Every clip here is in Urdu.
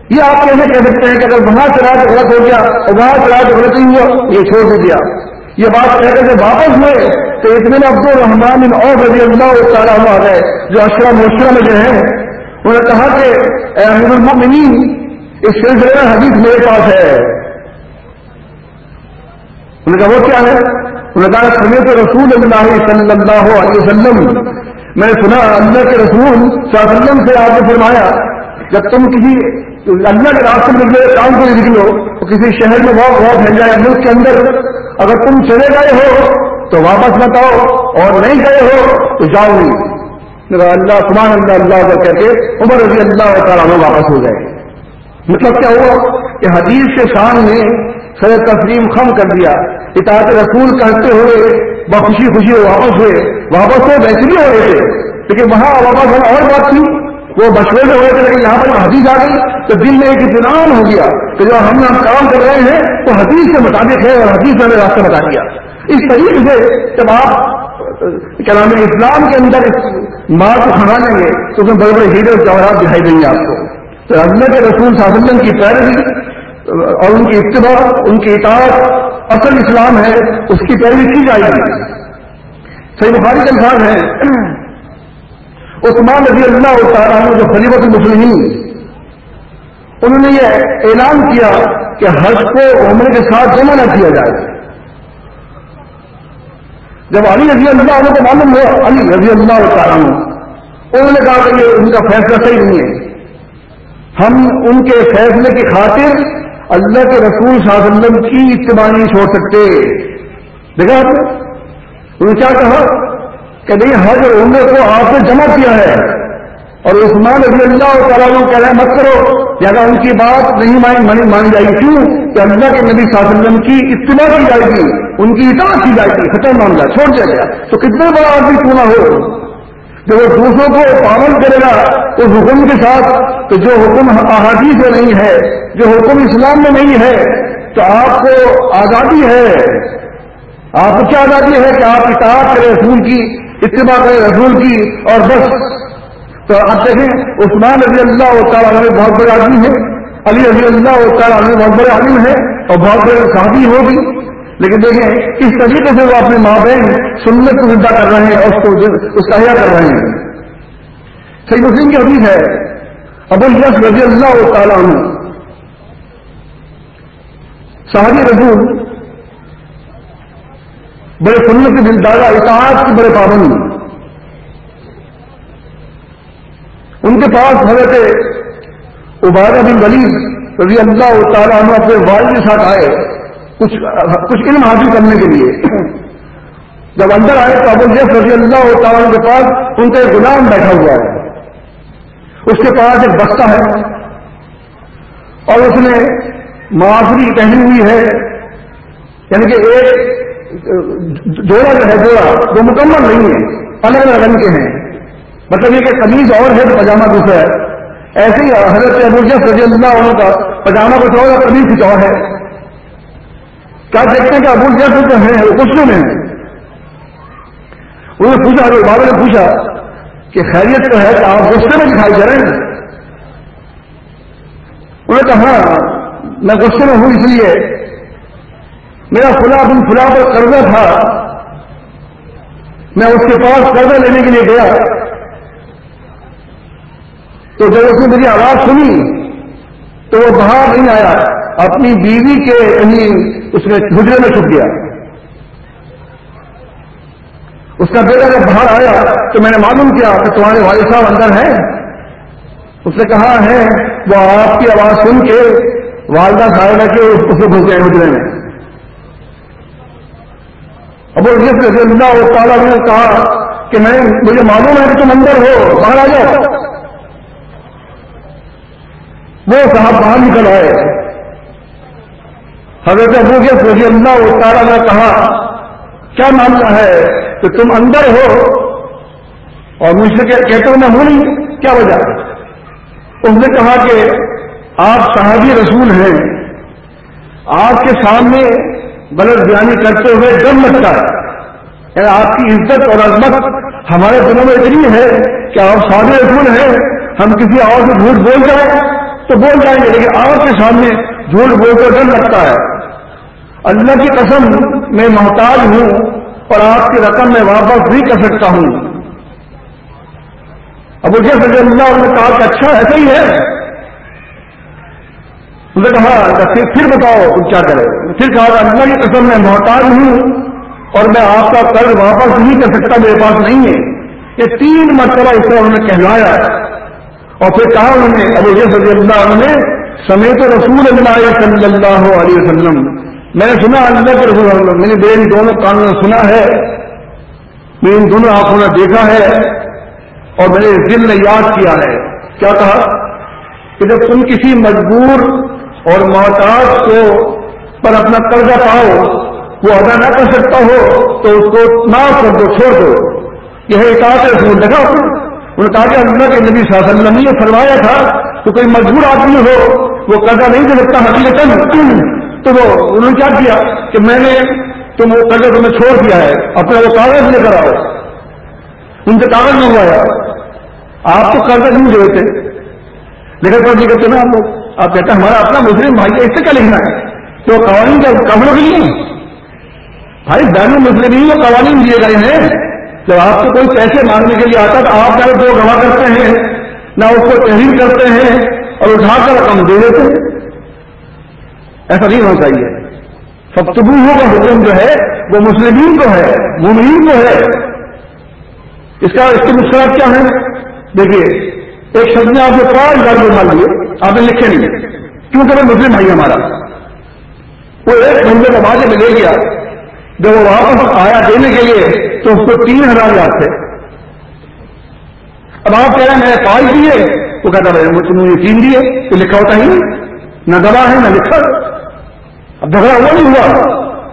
یہ آپ کیسے کہہ سکتے ہیں کہ اگر وہاں چلا تو غلط ہو گیا اور وہاں چلا تو غلط نہیں ہوا، یہ چھوڑ دیا؟ یہ بات کہہ کر کے واپس ہوئے تو اتنے میں عبد الرحمان بن عوف رضی اللہ تعالیٰ عنہ آ گئے، جو اشرا مبشرہ میں جو ہیں. انہوں نے کہا کہ اے امیر المؤمنین، اس سلسلے میں حدیث میرے پاس ہے. انہوں نے کہا وہ کیا ہے؟ انہوں نے کہا سمیت رسول اللہ صلی اللہ علیہ وسلم، میں نے سنا اللہ کے رسول صلی اللہ علیہ وسلم سے آپ نے فرمایا جب تم کسی اللہ کے راستے میں نکلے کام کو نکلو تو کسی شہر میں واک پھیل جائے ملک کے اندر، اگر تم چلے گئے ہو تو واپس مت آؤ اور نہیں گئے ہو تو جاؤ نہیں. اللہ سبحان اللہ اللہ کر کے عمر رضی اللہ تعالیٰ عنہ واپس ہو گئے. مطلب کیا ہوا کہ حدیث کے سامنے سر تسلیم خم کر دیا، اطاعت رسول کرتے ہوئے بخوشی خوشی واپس ہوئے. واپس تو ویسے بھی ہو رہے تھے لیکن وہاں واپس ہونا اور بات تھی، وہ مشورے میں ہوئے تھے، لیکن یہاں پر حدیث آ گئی تو دل میں ایک اطمینان ہو گیا کہ جو ہم کام کر رہے ہیں تو حدیث کے مطابق ہے اور حدیث نے ہمیں راستہ بتا دیا. اس طریقے سے جب آپ کیا نام ہے اسلام کے اندر اس مال کو کھانا لیں گے تو اس میں بڑے بڑے ہیرے اور جواہرات دکھائی دیں گے آپ کو. تو اللہ کے رسول صلی اللہ علیہ وسلم کی پیروی اور ان کی اتباع، ان کی اطاعت اصل اسلام ہے، اس کی پیروی کی جائے گی. صحیح بخاری کے الفاظ ہیں عثمان رضی اللہ تعالیٰ عنہ جو خلیفۃ المسلمین، انہوں نے یہ اعلان کیا کہ حج کو عمرے کے ساتھ جمع نہ کیا جائے. جب علی رضی اللہ عنہ کو معلوم ہوا، علی رضی اللہ تعالیٰ عنہ، انہوں نے کہا کہ یہ ان کا فیصلہ صحیح نہیں ہے، ہم ان کے فیصلے کی خاطر اللہ کے رسول صلی اللہ علیہ وسلم کی اتباع نہیں چھوڑ سکتے. دیکھا آپ نے انہوں نے کیا کہا کہ نہیں، حج اور عمرے کو آپ نے جمع کیا ہے اور عثمان رضی اللہ تعالیٰ عنہ کہہ رہے ہیں مت کرو، لہٰذا ان کی بات نہیں مانی جائے گی. کیوں کہ اللہ کے نبی صلی اللہ علیہ وسلم کی اتباع کی جائے گی، ان کی اطاعت کی جائے گی، ختم معاملہ چھوڑ دیا گیا. تو کتنے بڑا آدمی کیوں نہ ہو جو وہ دوسروں کو پابند کرے گا اس حکم کے ساتھ، تو جو حکم احادیث میں نہیں ہے، جو حکم اسلام میں نہیں ہے، تو آپ کو آزادی ہے. آپ کو کیا آزادی ہے کہ آپ اطاعت کریں رسول کی، اتباع کریں رسول کی اور بس. تو آپ دیکھیں عثمان رضی اللہ تعالیٰ عنہ بہت بڑے آدمی ہیں، علی رضی اللہ تعالیٰ عنہ بہت بڑے عالم ہیں اور بہت بڑے صحابی ہو بھی، لیکن دیکھیں کس طریقے سے وہ اپنے ماں بہن سنت کو زندہ کر رہے ہیں اور اس کا احیا کر رہے ہیں. صحیح مسلم کی حدیث ہے ابو الیاس رضی اللہ تعالیٰ عنہ صحابی رسول، بڑے سنت کے دلدادہ، اطاعت کے بڑے پابند. ان کے پاس حضرت عبادہ بن ولید رضی اللہ تعالیٰ عنہ اپنے والد کے ساتھ آئے کچھ علم حاصل کرنے کے لیے. جب اندر آئے تو ابو الیاس رضی اللہ تعالیٰ عنہ کے پاس ان کا ایک غلام بیٹھا ہوا ہے، اس کے پاس ایک بستہ ہے اور اس نے معافری پہنی ہوئی ہے، یعنی کہ ایک جوڑا جو ہے جوڑا وہ مکمل نہیں ہے، الگ الگ رنگ کے ہیں، مطلب یہ کہ قمیض اور ہے تو پاجامہ دوسرا ہے. ایسے ہی حضرت ابو الیاس رضی اللہ عنہ کا پاجامہ کچھ اور ہے، قمیض کچھ اور ہے. کیا دیکھتے ہیں کہ ابو الیاس جو ہیں وہ غصے میں ہیں. انہوں نے پوچھا، بابا نے پوچھا کہ خیریت تو ہے کہ آپ غصے میں دکھائی دے رہے ہیں؟ انہوں نے کہا ہاں میں غصے میں ہوں، اس لیے میرا فلاں بن فلاں پر قرضہ تھا، میں اس کے پاس قرضہ لینے کے لیے گیا تو جب اس نے میری آواز سنی تو وہ باہر نہیں آیا، اپنی بیوی کے کہیں اس نے حجرے میں چھپ گیا. اس کا بیٹا جب باہر آیا تو میں نے معلوم کیا کہ تمہارے والد صاحب اندر ہیں. اس نے کہا ہے، وہ آپ کی آواز سن کے والدہ صاحبہ کے اس کو گھس گئے حجرے میں. ابو الیاس رضی اللہ تعالیٰ نے کہا کہ مجھے معلوم ہے کہ تم اندر ہو، باہر آ جاؤ. وہ صاحب باہر نکل آئے. حضرت ابو الیاس رضی اللہ تعالیٰ نے کہا کیا معاملہ ہے کہ تم اندر ہو اور مجھ سے کہتے ہو میں ہوں نہیں، کیا وجہ؟ اس نے کہا کہ آپ صحابی رسول ہیں، آپ کے سامنے غلط بیانی کرتے ہوئے ڈر لگتا ہے، یعنی آپ کی عزت اور عظمت ہمارے دلوں میں اتنی ہے کہ آپ صحابی رسول ہیں، ہم کسی اور سے جھوٹ بول جائیں تو بول جائیں گے، لیکن آپ کے سامنے جھوٹ بول کر ڈر لگتا ہے. اللہ کی قسم میں محتاج ہوں اور آپ کی رقم میں واپس بھی کر سکتا ہوں. ابو جہل رضی اللہ عنہ نے کہا کہ اچھا ایسا ہی ہے. انہوں نے کہا پھر بتاؤ تم کیا کرے. پھر کہا اللہ کی قسم میں محتاج ہوں اور میں آپ کا قرض واپس نہیں کر سکتا، میرے پاس نہیں ہے. یہ 3 مرتبہ اس طرح انہوں نے کہلایا اور پھر کہا انہوں نے ابو جہل رضی اللہ عنہ نے سمیت رسول اللہ صلی اللہ علیہ وسلم، میں نے سنا اللہ کے رسول اللہ، میں نے ان دونوں کانوں نے سنا ہے، میں ان دونوں آنکھوں نے دیکھا ہے اور میں نے دل نے یاد کیا ہے. کیا کہا کہ جب تم کسی مجبور اور محتاج کو پر اپنا قرضہ پاؤ، وہ ادا نہ کر سکتا ہو تو اس کو معاف کر دو، چھوڑ دو. یہ ہے اطاعت رسول. دیکھا انہوں نے کہا کہ اللہ کے نبی صلی اللہ علیہ وسلم نے یہ فرمایا تھا کہ کوئی مجبور آدمی ہو وہ قرضہ نہیں دے سکتا حقیقتاً، تو وہ انہوں نے کیا کیا کہ میں نے تم وہ قرضہ تمہیں چھوڑ دیا ہے، اپنا وہ کاغذ لے کر آؤ. ان سے کاغذ منگوایا. آپ تو قرضہ نہیں دے دیتے، لیکن پر نہیں کرتے نا آپ لوگ. آپ کہتے ہیں ہمارا اپنا مسلم بھائی ہے، اس سے کیا لکھنا ہے؟ تو قوانین کا کمروں کے لیے بھائی بین المسلمین وہ قوانین دیے گئے ہیں. جب آپ کو کوئی پیسے مانگنے کے لیے آتا تو آپ نہ دو گواہ کرتے ہیں، نہ اس کو تحریر کرتے ہیں اور اٹھا کر رقم دے دیتے ہیں. ایسا نہیں ہونا چاہیے. فَاكْتُبُوهُ کا حکم جو ہے وہ مسلمین کو ہے، مومنین کو ہے. اس کے نقصانات کیا ہیں؟ دیکھیے ایک شخص نے آپ نے 5,000 روپئے مال دیے، آپ نے لکھے نہیں کیونکہ وہ مسلم بھائی ہمارا. وہ ایک بندے کو بعد میں لے گیا، جب وہ واپس آیا دینے کے لیے تو اس کو 3,000 یاد تھے. اب آپ کہہ رہے ہیں میں نے 5 دیے، وہ کہتا ہے تم نے 3 دیے، تو لکھا ہوتا ہی نہ گواہ ہے نہ لکھا. اب جھگڑا وہ نہیں ہوا.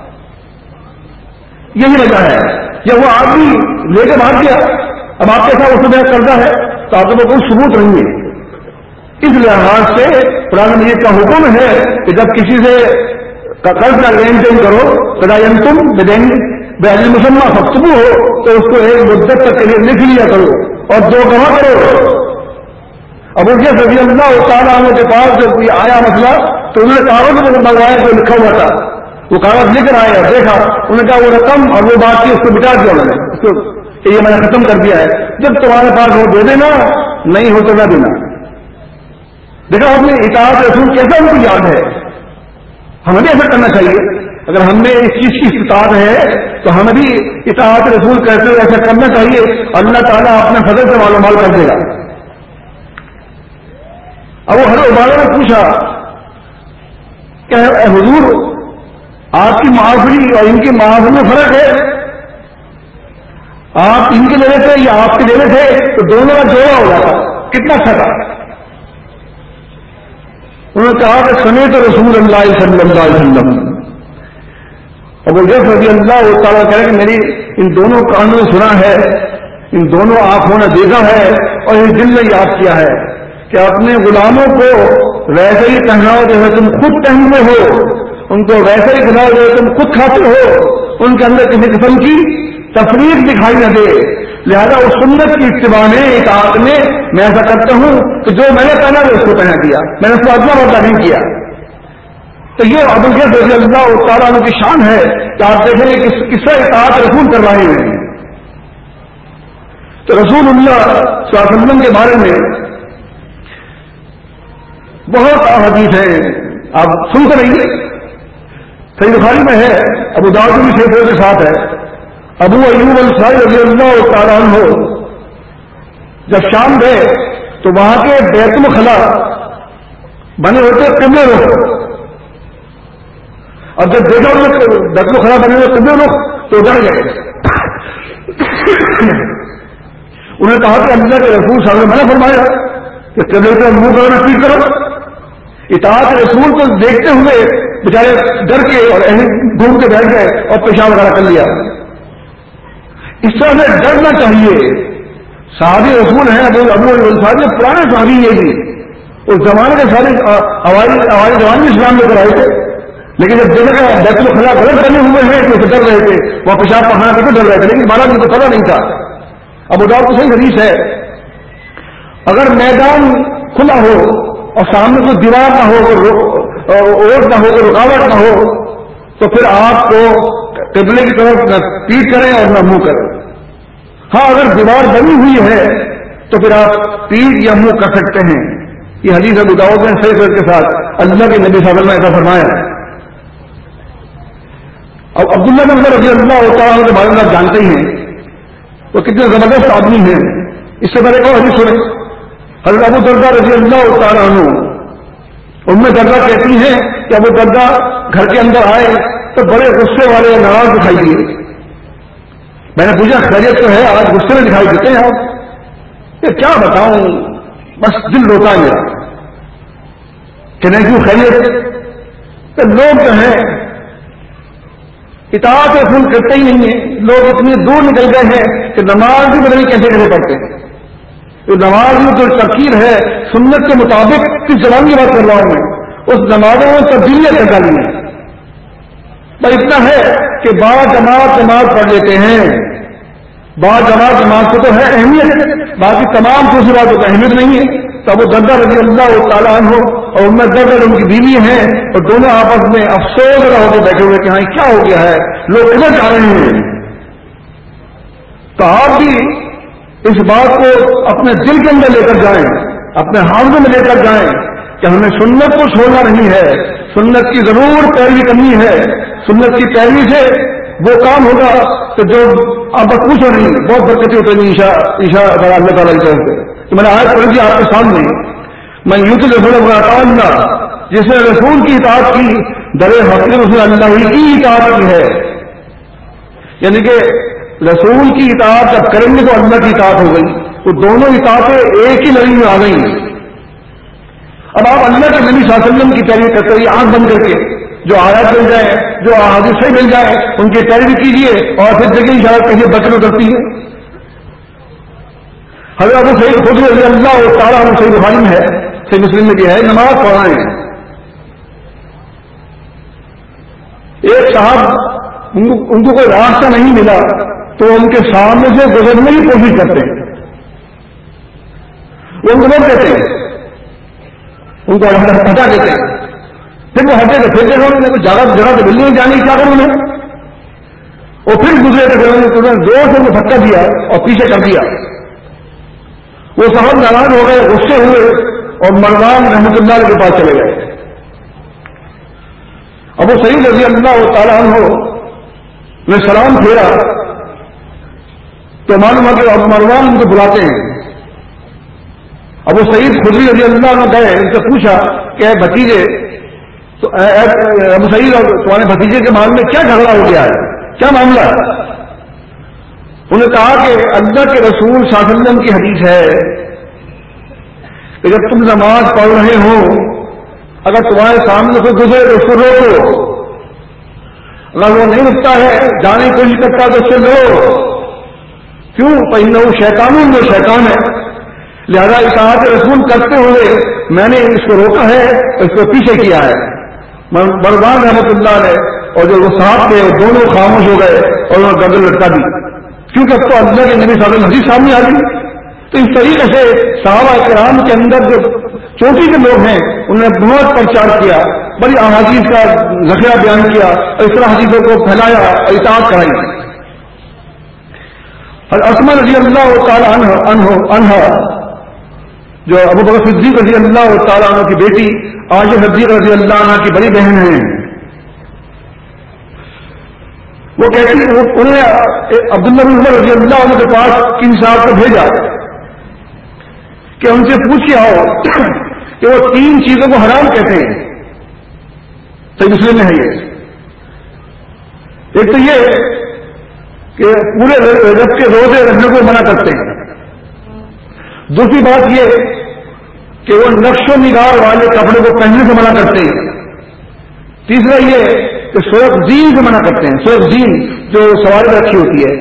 یہی وجہ ہے جب وہ آدمی لے کے بھاگ گیا، اب آپ کے ساتھ اس میں قرضہ ہے تو آپ کو کوئی ثبوت نہیں ہے. اس لحاظ سے قرآن مجید کا حکم ہے کہ جب کسی سے قرض کا لین دین کرو تم بدین بین مسلمہ فکتبو ہو تو اس کو ایک مدت تک کے لیے لکھ لیا کرو اور 2 گواہ کرو. ابو جہل رضی اللہ تعالیٰ عنہ کے پاس جب کوئی آیا مسئلہ تو انہوں نے کاغذ میں منگوایا جو لکھا ہوا تھا، وہ کاغذ لے کر آیا، دیکھا، انہوں نے کہا وہ رقم اور وہ بات کی اس کو مٹا دیا انہوں نے، اس کو کہ یہ میں نے ختم کر دیا ہے، جب تمہارے پاس وہ دے دینا، نہیں ہو تو نہ دینا. دیکھا آپ نے اطاعت رسول کیسا ان کو یاد ہے. ہمیں بھی ایسا کرنا چاہیے. اگر ہم نے اس چیز کی استطاعت ہے تو ہمیں بھی اطاعت رسول کہتے ہوئے ایسا کرنا چاہیے. اللہ تعالیٰ اپنے فضل سے معلومات کر دے گا. اب وہ حضرت عبادہ نے پوچھا کہ اے حضور آپ کی معافی اور ان کی معافی میں فرق ہے، آپ ان کے لیے تھے یا آپ کے لیے تھے تو دونوں کا جوڑا ہو جاتا، کتنا اچھا تھا. انہوں نے کہا کہ سمیت رسول اللہ صلی اللہ علیہ وسلم. ابو جہل رضی اللہ تعالیٰ کہہ رہے کہ میری ان دونوں کانوں نے سنا ہے، ان دونوں آنکھوں نے دیکھا ہے اور ان دل نے یاد کیا ہے کہ اپنے غلاموں کو ویسے ہی پہناؤ جیسے تم خود پہنتے ہو، ان کو ویسے ہی کھلاؤ جیسے تم خود کھاتے ہو، ان کے اندر کسی قسم کی تفریق دکھائی نہ دے. لہذا اس سنت کی اتباع میں اطاعت میں میں ایسا کرتا ہوں کہ جو میں نے پہنا وہ اس کو پہنا دیا، میں نے اس کو ادنا بدلا نہیں کیا. تو یہ ابو جہل رضی اللہ تعالیٰ عنہ کی شان ہے کہ آپ دیکھیں گے کس طرح اطاعت رسول کر رہے ہیں. تو رسول اللہ صلی اللہ علیہ وسلم کے بارے میں بہت احادیث ہیں، آپ سنتے رہیے. صحیح بخاری میں ہے، ابو داؤد بھی شیخوں کے ساتھ ہے. ابو ایوب انصاری رضی اللہ تعالیٰ عنہ جب شام گئے تو وہاں کے بیت الخلا بنے ہوتے قبلے رخ، اور جب دیکھا انہوں نے بیت الخلا بنے ہوئے قبلے رخ تو ڈر گئے. انہوں نے کہا کہ اللہ کے رسول صلی اللہ علیہ وسلم نے فرمایا کہ قبلے کا منہ کرنا ٹھیک کرو. اطاعت رسول کو دیکھتے ہوئے بیچارے ڈر کے اور گھوم کے بیٹھ گئے اور پیشاب وغیرہ کر لیا. اس طرح سے ڈرنا چاہیے. صحابی رسول ہیں ابو الفاظ میں پرانے صحابی یہ بھی اس زمانے کے سارے ہماری جوان بھی اسلام لے کر آئے تھے، لیکن جب دیکھا کہ بیت الخلا غلط بنے ہوئے ہیں تو ڈر رہے تھے، وہ پیشاب پہاڑ کے ڈر رہے تھے، لیکن مہاراج کو پتہ نہیں تھا. ابو داؤد کو صحیح حدیث ہے، اگر میدان کھلا ہو اور سامنے کوئی دیوار نہ ہو، اوٹ نہ ہو، رکاوٹ نہ ہو، تو پھر آپ کو قبلے کی طرف نہ پیٹ کریں اور نہ منہ کریں۔ ہاں اگر دیوار بنی ہوئی ہے تو پھر آپ پیٹ یا منہ کر سکتے ہیں۔ یہ حدیث ابو داؤد میں صحیح صحت کے ساتھ اللہ کے نبی صلی اللہ علیہ وسلم نے ایسا فرمایا۔ اب عبداللہ بن عمر رضی اللہ تعالیٰ کے بارے میں آپ جانتے ہی ہیں وہ کتنے زبردست آدمی ہیں۔ اس سے پہلے ایک حدیث سنیں، حضرت ابو درداء رضی اللہ تعالیٰ عنہ، ام درداء کہتی ہیں کہ ابو درداء گھر کے اندر آئے تو بڑے غصے والے ناراض دکھائی دیے۔ میں نے پوچھا خیریت تو ہے، آج غصے میں دکھائی دیتے ہیں آپ؟ یہ کیا بتاؤں، بس دل روتا ہے میرا کہ نہیں کیوں خیریت؟ کہ لوگ جو ہیں اطاعت فل کرتے ہی نہیں ہیں، لوگ اتنی دور نکل گئے ہیں کہ نماز بھی پتہ نہیں کیسے کیسے پڑھتے ہیں۔ تو نماز میں جو ترکیب ہے سنت کے مطابق کس زبان کی بات کر رہا ہوں میں، اس نمازوں میں تبدیلیاں کر ڈالی ہیں۔ پر اتنا ہے کہ جماعت پڑھ لیتے ہیں، جماعت کو تو ہے اہمیت، باقی تمام دوسری باتوں کو اہمیت نہیں ہے۔ تو ابو درداء رضی اللہ تعالیٰ عنہ اور ام درداء ان کی بیوی ہیں اور دونوں آپس میں افسوس ہو کے بیٹھے ہوئے کہ ہاں کیا ہو گیا ہے، لوگ کدھر جا رہے ہیں۔ تو آپ بھی اس بات کو اپنے دل کے اندر لے کر جائیں، اپنے حافظوں میں لے کر جائیں کہ ہمیں سنت کو چھوڑنا نہیں ہے، سنت کی ضرور پیروی کرنی ہے۔ سنت کی پیروی سے وہ کام ہوگا کہ جو آپ بس پوچھو نہیں، بہت برکتیں ہوتے ہیں عشاء اللہ تعالیٰ کی طرف سے۔ تو میں نے آج پڑھی تھی آپ کے سامنے، میں یوں تو رسول جس نے رسول کی اطاعت کی در حقیقت رسول اللہ ہی کی اطاعت کی ہے، یعنی کہ رسول کی اطاعت جب کریں گے تو اللہ کی اطاعت ہو گئی، وہ دونوں اطاعتیں ایک ہی لڑی میں آ گئی۔ اب آپ اللہ کے نبی صلی اللہ علیہ وسلم کی پیروی کرتے ہوئے آنکھ بند کر کے جو آیات مل جائے، جو احادیث صحیح مل جائے، ان کی پیروی کیجیے اور پھر دیکھیں شاید کہیں بچنے کرتی ہے۔ حضرت ابو سعید خدری رضی اللہ تعالیٰ عنہ صحیح بخاری میں ہے، صحیح مسلم میں بھی ہے، نماز پڑھائیں۔ ایک صاحب ان کو کوئی راستہ نہیں ملا تو ان کے سامنے سے گزرنے کی کوشش کرتے ہیں، وہ ان کو روک دیتے ہیں، ان کو ہٹا دیتے ہیں، پھر وہ ہٹے تو پھر دیکھو انہوں نے جگہ تو ملنے جانے کی کیا کروں نے، اور پھر گزرے تو انہوں نے زور سے ان کو دھکا دیا اور پیچھے کر دیا۔ وہ صاحب ناراض ہو گئے، غصے ہوئے اور مروان رحمۃ اللہ علیہ کے پاس چلے گئے۔ ابو سعید رضی اللہ تعالیٰ عنہ نے سلام پھیرا تو معلوم ہے کہ اب مروان ان کو بلاتے ہیں۔ ابو سعید خدری رضی اللہ عنہ گئے، ان سے پوچھا کہ بھتیجے، تو ابو سعید تمہارے بھتیجے کے معاملے میں کیا جھگڑا ہو گیا ہے، کیا معاملہ ہے؟ انہوں نے کہا کہ اللہ کے رسول صلی اللہ علیہ وسلم کی حدیث ہے کہ جب تم نماز پڑھ رہے ہو اگر تمہارے سامنے سے گزرے تو اس کو روکو، اگر وہ نہیں رکتا ہے جانے کی کوشش کرتا تو اس سے لو، کیوں؟ پہنو شیطان وہ شیطان ہے، لہذا اطاعت رسول کرتے ہوئے میں نے اس کو روکا ہے، اس کو پیچھے کیا ہے۔ مروان رحمۃ اللہ نے اور جو وہ صاحب تھے وہ دونوں خاموش ہو گئے اور انہوں نے گردن لٹکا دی، کیونکہ اب تو اللہ کے نبی صلی اللہ علیہ وسلم حدیث سامنے آ گئی۔ تو اس طریقے سے صحابہ کرام کے اندر جو چوٹی کے لوگ ہیں انہوں نے بہت پرچار کیا، بڑی احادیث کا ذخیرہ بیان کیا اور اس طرح حدیثوں کو پھیلایا اور اطاعت کرائی۔ اور اسماء رضی اللہ تعالی عنہ جو ابو بکر صدیق رضی اللہ تعالیٰ عنہ کی بیٹی عائشہ صدیقہ رضی اللہ عنہ کی بڑی بہن ہیں، وہ کہتی ہیں انہوں نے عبداللہ بن عمر رضی اللہ عنہ کے پاس کن صاحب کو بھیجا کہ ان سے پوچھ کے آؤ کہ وہ 3 چیزوں کو حرام کہتے ہیں، صحیح مسلم میں ہے یہ۔ ایک تو یہ کہ پورے رجب کے روزے رکھنے کو منع کرتے ہیں، دوسری بات یہ کہ وہ نقش و نگار والے کپڑے کو پہننے سے منع کرتے ہیں، تیسرا یہ کہ سورخ زین سے منع کرتے ہیں، سورخ زین جو سواری رکھی ہوتی ہے۔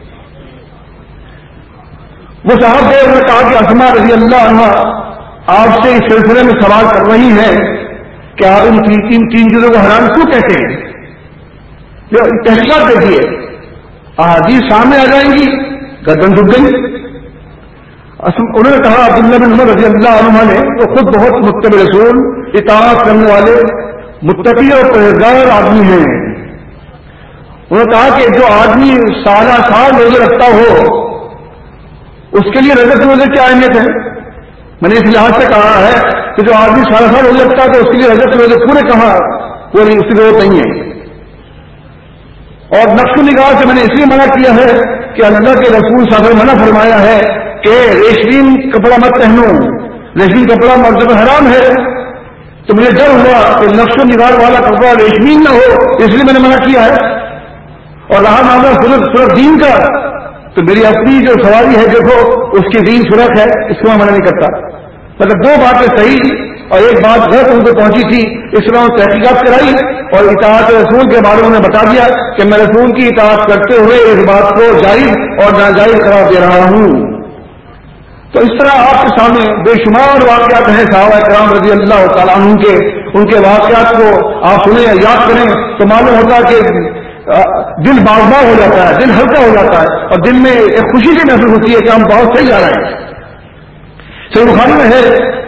وہ صاحب نے انہوں نے کہا کہ اسماء رضی اللہ عنہ آپ سے اس سلسلے میں سوال کر رہی ہیں کہ آپ ان 3 چیزوں کو حرام کیوں کہتے ہیں؟ تحقیقات دیکھیے، احادیث سامنے آ جائیں گی، گردن جھک گئی۔ انہوں نے کہا عبداللہ بن عمر رضی اللہ عنہ نے وہ خود بہت متبع رسول اطاعت کرنے والے متقی اور پرہیزگار آدمی ہیں. انہوں نے کہا کہ جو آدمی سالہ سال روزے رکھتا ہو اس کے لیے رجب روزے کی اہمیت ہے. میں نے اس لحاظ سے کہا ہے کہ جو آدمی سالہ سال روزے رکھتا ہے تو اس کے لیے رجب روزے پورے کہاں وہ اس کی ضرورت نہیں ہے. اور نقش و نگاہ سے میں نے اس لیے منع کیا ہے کہ اللہ کے رسول صاحب نے منع فرمایا ہے کہ ریشمی کپڑا مت پہنو, ریشمی کپڑا مرتب حرام ہے. تو مجھے ڈر ہوا کہ نقش و نگار والا کپڑا ریشمی نہ ہو, اس لیے میں نے منع کیا ہے. اور رہا معاملہ صرف دین کا, تو میری اپنی جو سواری ہے دیکھو اس کی دین سرخ ہے, اس کو میں منع نہیں کرتا. مطلب دو باتیں صحیح اور ایک بات غلط ان کو پہنچی تھی, اس میں تحقیقات کرائی اور اطاعت رسول کے بارے میں بتا دیا کہ میں رسول کی اطاعت کرتے ہوئے اس بات کو جائز اور ناجائز قرار دے رہا ہوں. تو اس طرح آپ کے سامنے بے شمار واقعات ہیں صحابہ کرام رضی اللہ تعالیٰ عنہ کے. ان کے واقعات کو آپ سنیں یا یاد کریں تو معلوم ہوتا ہے کہ دل باغباں ہو جاتا ہے, دل ہلکا ہو جاتا ہے اور دل میں ایک خوشی سی محسوس ہوتی ہے کہ ہم بہت صحیح جا رہے ہیں. صحیح بخاری میں ہے